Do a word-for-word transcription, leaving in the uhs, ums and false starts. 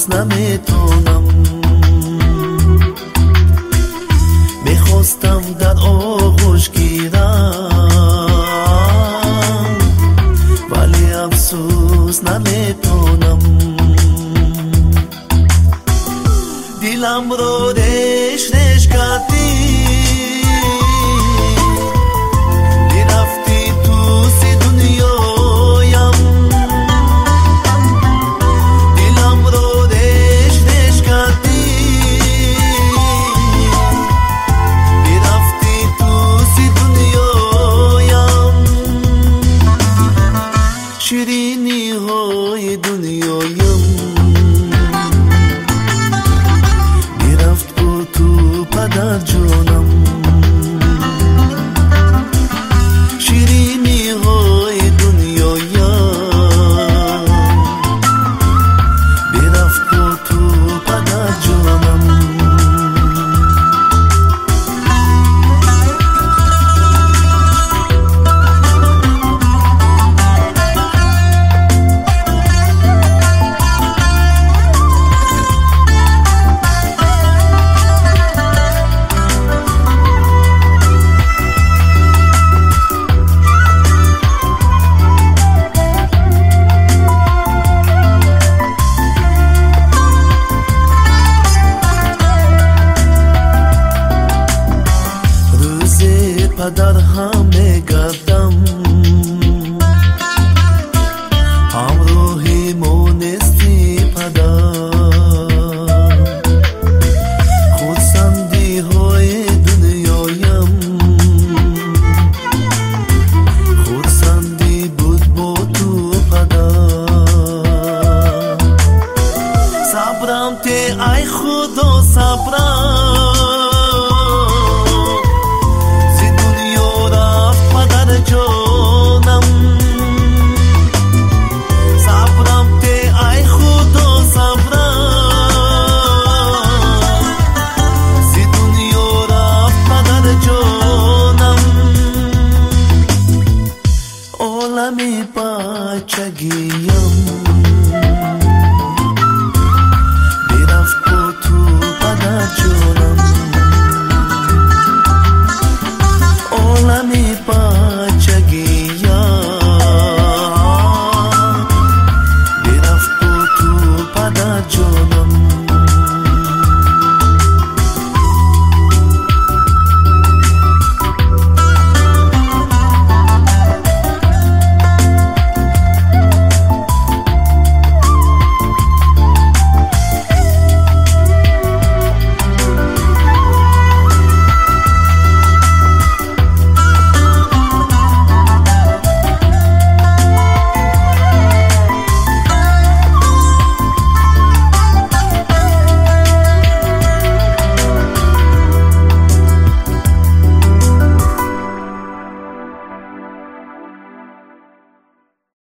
افسوس نمیتونم، میخواستم در آغوش گیرم ولی افسوس نمیتونم. دلم رو ریش ریش کردی، شیرینی های دنیایم میرفت با تو پدر جانم، شیرینی های دنیایم میرفت با تو پدر جانم. پدر همه گردم همراهی مونستی پدر، خودسندی های دنیایم خودسندی بود با تو پدر. صبرم ته ای خدا صبرم